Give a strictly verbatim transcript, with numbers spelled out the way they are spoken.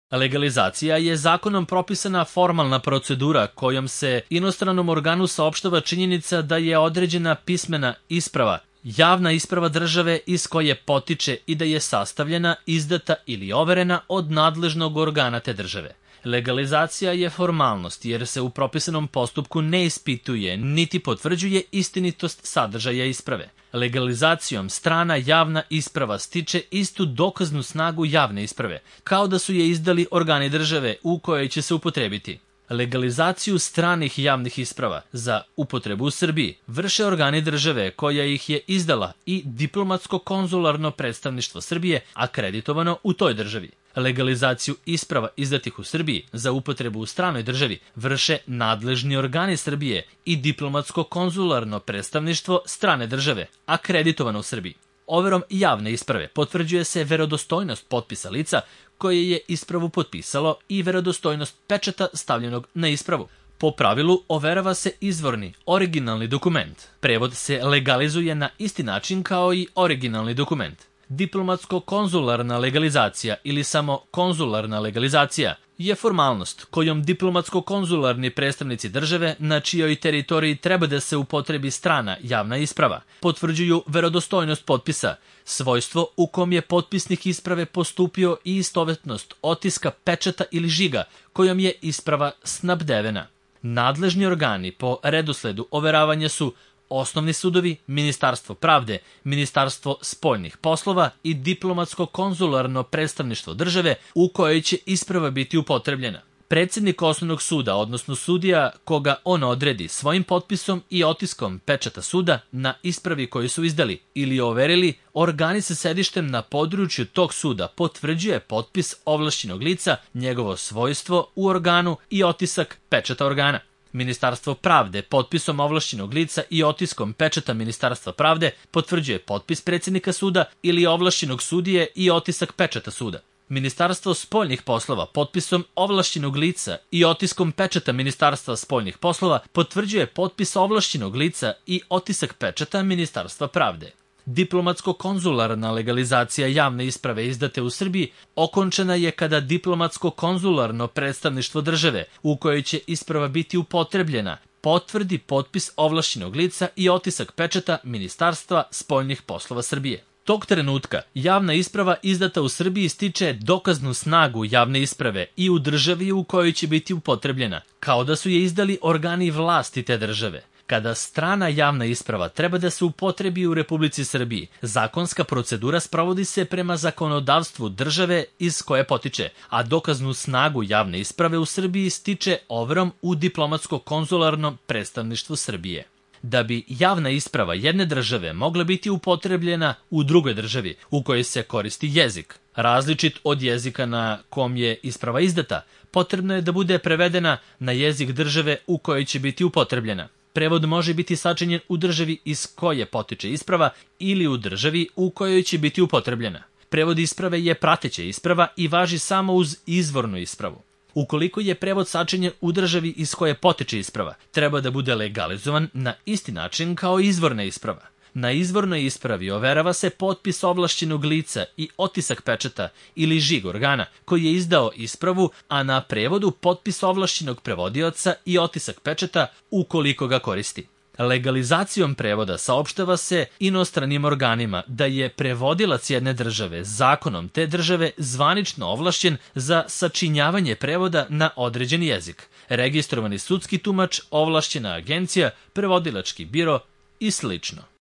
Legalizacija je zakonom propisana formalna procedura kojom se inostranom organu saopštava činjenica da je određena pismena isprava, javna isprava države iz koje potiče i da je sastavljena, izdata ili overena od nadležnog organa te države. Legalizacija je formalnost jer se u propisanom postupku ne ispituje niti potvrđuje istinitost sadržaja isprave. Legalizacijom strana javna isprava stiče istu dokaznu snagu javne isprave, kao da su je izdali organi države u kojoj će se upotrebiti. Legalizaciju stranih javnih isprava za upotrebu u Srbiji vrše organi države koja ih je izdala i diplomatsko-konzularno predstavništvo Srbije akreditovano u toj državi. Legalizaciju isprava izdatih u Srbiji za upotrebu u stranoj državi vrše nadležni organi Srbije i diplomatsko-konzularno predstavništvo strane države akreditovano u Srbiji. Overom javne isprave potvrđuje se verodostojnost potpisa lica koje je ispravu potpisalo i verodostojnost pečata stavljenog na ispravu. Po pravilu overava se izvorni, originalni dokument. Prevod se legalizuje na isti način kao i originalni dokument. Diplomatsko-konzularna legalizacija ili samo konzularna legalizacija je formalnost kojom diplomatsko-konzularni predstavnici države na čijoj teritoriji treba da se upotrebi strana javna isprava potvrđuju verodostojnost potpisa, svojstvo u kom je potpisnik isprave postupio i istovetnost otiska pečata ili žiga kojom je isprava snabdevena. Nadležni organi po redosledu overavanja su osnovni sudovi, Ministarstvo pravde, Ministarstvo spoljnih poslova i diplomatsko-konzularno predstavništvo države u kojoj će isprava biti upotrebljena. Predsjednik osnovnog suda, odnosno sudija koga on odredi svojim potpisom i otiskom pečata suda na ispravi koju su izdali ili overili, organi sa sedištem na području tog suda potvrđuje potpis ovlašćenog lica, njegovo svojstvo u organu i otisak pečata organa. Ministarstvo pravde potpisom ovlašćenog lica i otiskom pečata Ministarstva pravde potvrđuje potpis predsjednika suda ili ovlašćenog sudije i otisak pečata suda. Ministarstvo spoljnih poslova potpisom ovlašćenog lica i otiskom pečata Ministarstva spoljnih poslova potvrđuje potpis ovlašćenog lica i otisak pečata Ministarstva pravde. Diplomatsko-konzularna legalizacija javne isprave izdate u Srbiji okončena je kada diplomatsko-konzularno predstavništvo države u kojoj će isprava biti upotrebljena potvrdi potpis ovlašćenog lica i otisak pečata Ministarstva spoljnih poslova Srbije. Tog trenutka javna isprava izdata u Srbiji stiče dokaznu snagu javne isprave i u državi u kojoj će biti upotrebljena, kao da su je izdali organi vlasti te države. Kada strana javna isprava treba da se upotrebi u Republici Srbiji, zakonska procedura sprovodi se prema zakonodavstvu države iz koje potiče, a dokaznu snagu javne isprave u Srbiji stiče overom u diplomatsko-konzularnom predstavništvu Srbije. Da bi javna isprava jedne države mogla biti upotrebljena u drugoj državi u kojoj se koristi jezik, različit od jezika na kom je isprava izdata, potrebno je da bude prevedena na jezik države u kojoj će biti upotrebljena. Prevod može biti sačinjen u državi iz koje potiče isprava ili u državi u kojoj će biti upotrebljena. Prevod isprave je prateća isprava i važi samo uz izvornu ispravu. Ukoliko je prevod sačinjen u državi iz koje potiče isprava, treba da bude legalizovan na isti način kao izvorna isprava. Na izvornoj ispravi overava se potpis ovlašćenog lica i otisak pečata ili žig organa koji je izdao ispravu, a na prevodu potpis ovlašćenog prevodioca i otisak pečata ukoliko ga koristi. Legalizacijom prevoda saopštava se inostranim organima da je prevodilac jedne države zakonom te države zvanično ovlašćen za sačinjavanje prevoda na određeni jezik. Registrovani sudski tumač, ovlašćena agencija, prevodilački biro i slično.